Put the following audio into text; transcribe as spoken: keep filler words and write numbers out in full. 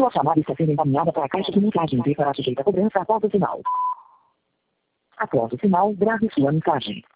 Sua chamada está sendo encaminhada para a caixa de mensagens e será sujeita a cobrança após o sinal. Após o sinal, grave sua mensagem.